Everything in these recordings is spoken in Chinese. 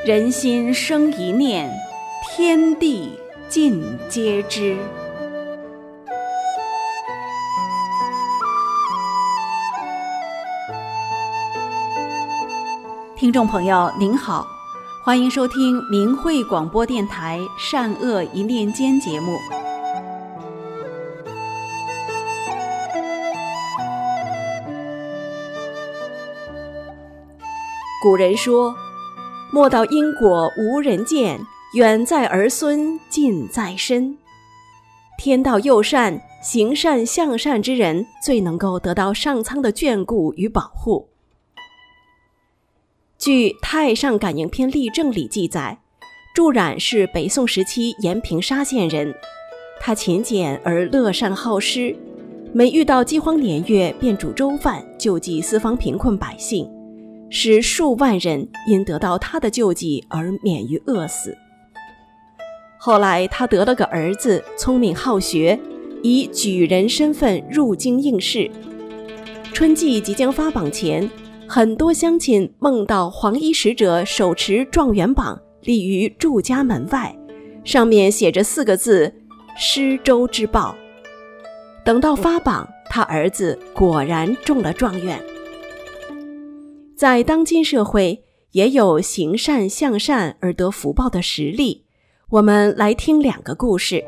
人心生一念，天地尽皆知。听众朋友您好，欢迎收听明慧广播电台善恶一念间节目。古人说，莫道因果无人见，远在儿孙近在身。天道佑善，行善向善之人最能够得到上苍的眷顾与保护。据《太上感应篇例证》里记载，祝冉是北宋时期延平沙县人，他勤俭而乐善好施，每遇到饥荒年月便煮粥饭救济四方贫困百姓，使数万人因得到他的救济而免于饿死。后来他得了个儿子，聪明好学，以举人身份入京应试。春季即将发榜前，很多乡亲梦到黄衣使者手持状元榜立于祝家门外，上面写着4个字：施粥之报。等到发榜，他儿子果然中了状元。在当今社会，也有行善向善而得福报的实例。我们来听2个故事。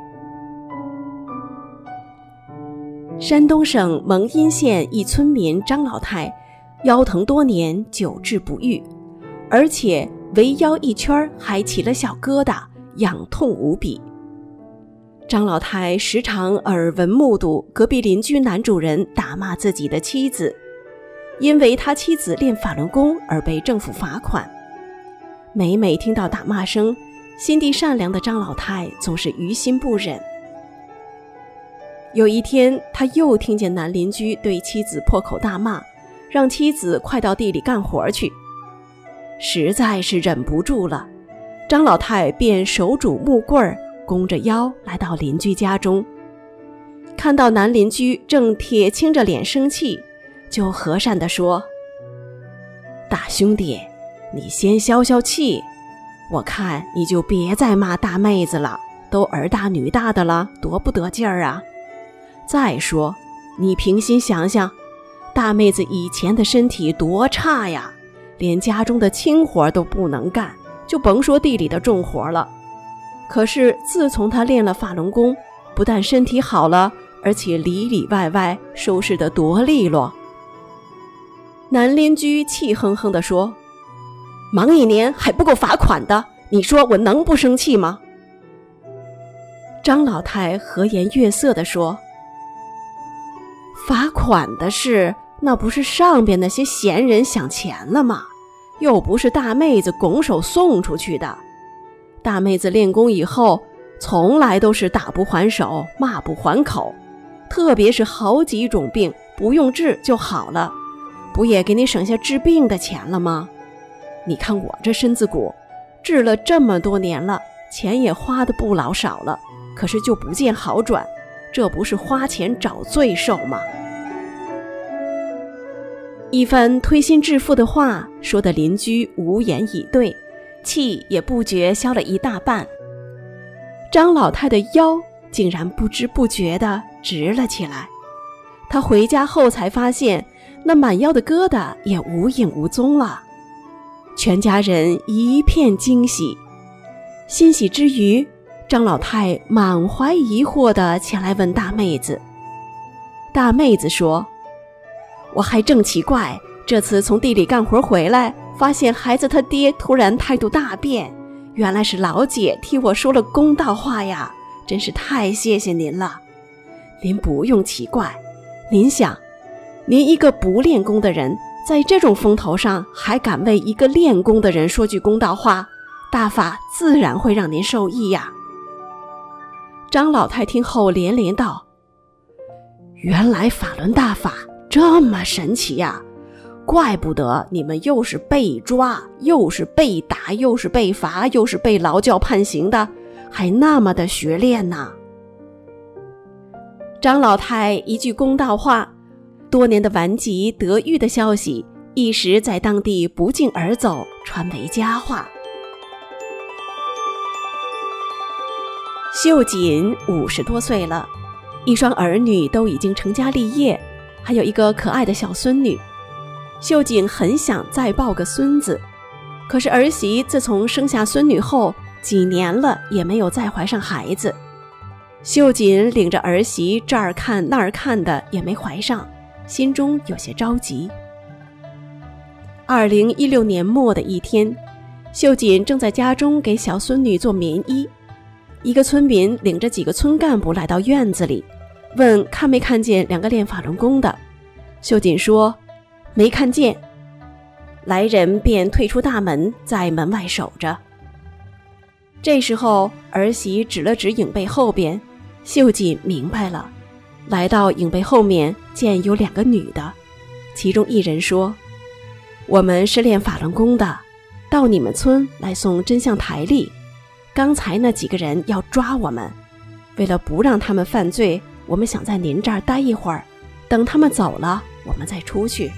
山东省蒙阴县一村民张老太腰疼多年，久治不愈，而且围腰一圈还起了小疙瘩，痒痛无比。张老太时常耳闻目睹隔壁邻居男主人打骂自己的妻子，因为他妻子练法轮功而被政府罚款。每每听到打骂声，心地善良的张老太总是于心不忍。有一天，他又听见男邻居对妻子破口大骂，让妻子快到地里干活去。实在是忍不住了，张老太便手拄木棍，弓着腰来到邻居家中。看到男邻居正铁青着脸生气，就和善地说：大兄弟，你先消消气，我看你就别再骂大妹子了，都儿大女大的了，多不得劲儿啊。再说，你平心想想，大妹子以前的身体多差呀，连家中的轻活都不能干，就甭说地里的重活了。可是自从她练了法轮功，不但身体好了，而且里里外外收拾得多利落。男邻居气哼哼地说：忙1年还不够罚款的，你说我能不生气吗？张老太和颜悦色地说：罚款的事，那不是上边那些闲人想钱了吗？又不是大妹子拱手送出去的。大妹子练功以后，从来都是打不还手，骂不还口，特别是好几种病不用治就好了，不也给你省下治病的钱了吗？你看我这身子骨，治了这么多年了，钱也花得不老少了，可是就不见好转，这不是花钱找罪受吗？一番推心置腹的话说的邻居无言以对，气也不觉消了一大半。张老太的腰竟然不知不觉地直了起来，她回家后才发现，那满腰的疙瘩也无影无踪了。全家人一片惊喜，欣喜之余，张老太满怀疑惑地前来问大妹子。大妹子说：我还正奇怪，这次从地里干活回来，发现孩子他爹突然态度大变，原来是老姐替我说了公道话呀，真是太谢谢您了。您不用奇怪，您想，您一个不练功的人，在这种风头上还敢为一个练功的人说句公道话，大法自然会让您受益呀。张老太听后连连道：原来法轮大法这么神奇呀，怪不得你们又是被抓，又是被打，又是被罚，又是被劳教判刑的，还那么的学练呢。张老太一句公道话，多年的顽疾得愈的消息一时在当地不胫而走，传为佳话。 秀锦50多岁了，一双儿女都已经成家立业，还有一个可爱的小孙女。秀锦很想再抱个孙子，可是儿媳自从生下孙女后几年了也没有再怀上孩子。秀锦领着儿媳这儿看那儿看的也没怀上，心中有些着急。2016年末的一天，秀锦正在家中给小孙女做棉衣，一个村民领着几个村干部来到院子里，问看没看见2个练法轮功的。秀锦说没看见，来人便退出大门，在门外守着。这时候儿媳指了指影背后边，秀锦明白了，来到影背后面，见有2个女的，其中一人说，我们是练法轮功的，到你们村来送真相台历，刚才那几个人要抓我们，为了不让他们犯罪，我们想在您这儿待一会儿，等他们走了我们再出去。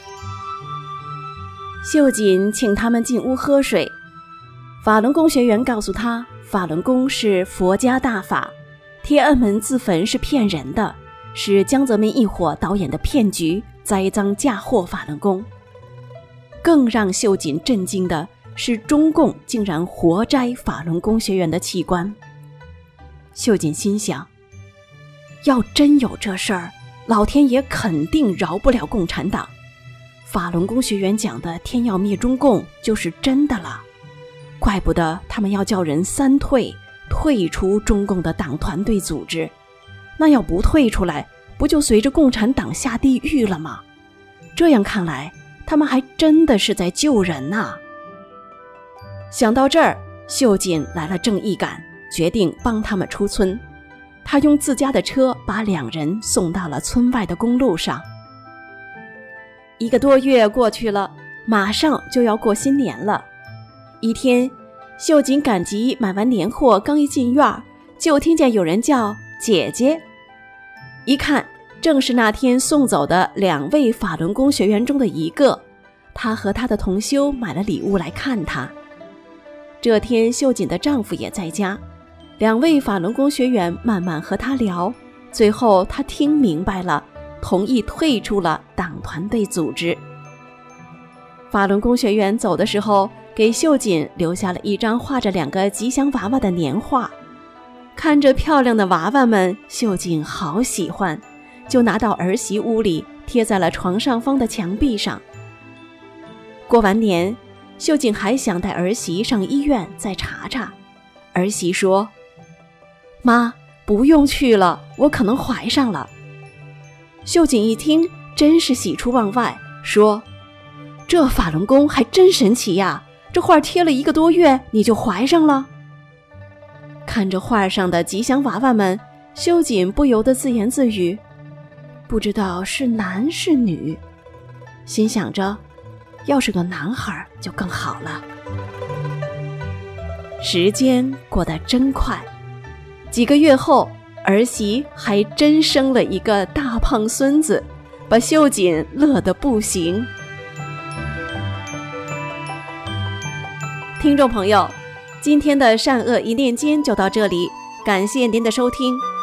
秀锦请他们进屋喝水，法轮功学员告诉他，法轮功是佛家大法，天安门自焚是骗人的，是江泽民一伙导演的骗局，栽赃嫁祸法轮功。更让秀锦震惊的是，中共竟然活摘法轮功学员的器官。秀锦心想，要真有这事儿，老天爷肯定饶不了共产党。法轮功学员讲的天要灭中共就是真的了，怪不得他们要叫人3退，退出中共的党团队组织，那要不退出来，不就随着共产党下地狱了吗？这样看来，他们还真的是在救人啊。想到这儿，秀锦来了正义感，决定帮他们出村。他用自家的车把2人送到了村外的公路上。1个多月过去了，马上就要过新年了。一天，秀锦赶集买完年货，刚一进院，就听见有人叫姐姐。一看，正是那天送走的2位法轮功学员中的一个，她和她的同修买了礼物来看她。这天秀锦的丈夫也在家，2位法轮功学员慢慢和她聊，最后她听明白了，同意退出了党团队组织。法轮功学员走的时候，给秀锦留下了一张画着2个吉祥娃娃的年画。看着漂亮的娃娃们，秀锦好喜欢，就拿到儿媳屋里，贴在了床上方的墙壁上。过完年，秀锦还想带儿媳上医院再查查。儿媳说，妈，不用去了，我可能怀上了。秀锦一听，真是喜出望外，说，这法轮功还真神奇呀，这画贴了1个多月，你就怀上了？看着画上的吉祥娃娃们，秀锦不由得自言自语，不知道是男是女，心想着，要是个男孩就更好了。时间过得真快，几个月后，儿媳还真生了一个大胖孙子，把秀锦乐得不行。听众朋友，今天的善恶一念间就到这里，感谢您的收听。